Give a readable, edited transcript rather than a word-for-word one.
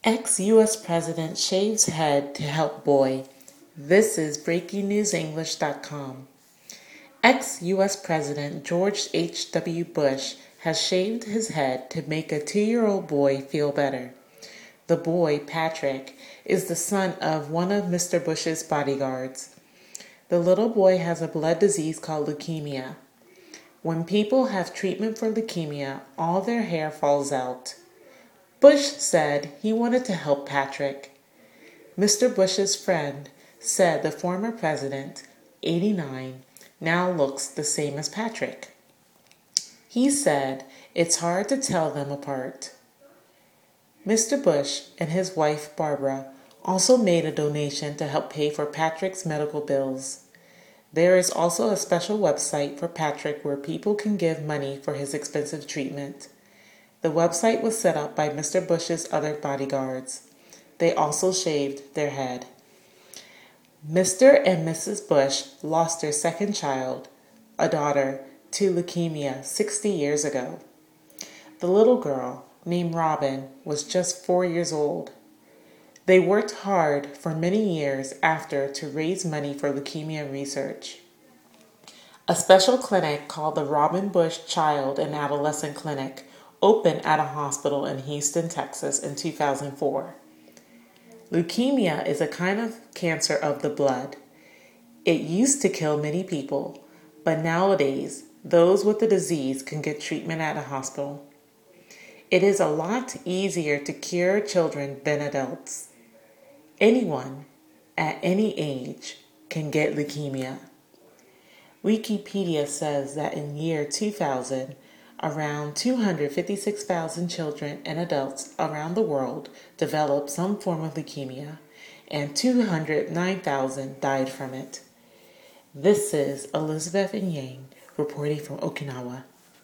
Ex-U.S. President shaves head to help boy. This is BreakingNewsEnglish.com. Ex-U.S. President George H.W. Bush has shaved his head to make a 2-year-old boy feel better. The boy, Patrick, is the son of one of Mr. Bush's bodyguards. The little boy has a blood disease called leukemia. When people have treatment for leukemia, all their hair falls out. Bush said he wanted to help Patrick. Mr. Bush's friend said the former president, 89, now looks the same as Patrick. He said it's hard to tell them apart. Mr. Bush and his wife, Barbara, also made a donation to help pay for Patrick's medical bills. There is also a special website for Patrick where people can give money for his expensive treatment. The website was set up by Mr. Bush's other bodyguards. They also shaved their head. Mr. and Mrs. Bush lost their second child, a daughter, to leukemia 60 years ago. The little girl, named Robin, was just 4 years old. They worked hard for many years after to raise money for leukemia research. A special clinic called the Robin Bush Child and Adolescent Clinic opened at a hospital in Houston, Texas in 2004. Leukemia is a kind of cancer of the blood. It used to kill many people, but nowadays those with the disease can get treatment at a hospital. It is a lot easier to cure children than adults. Anyone at any age can get leukemia. Wikipedia says that in year 2000, around 256,000 children and adults around the world developed some form of leukemia, and 209,000 died from it. This is Elizabeth Yang reporting from Okinawa.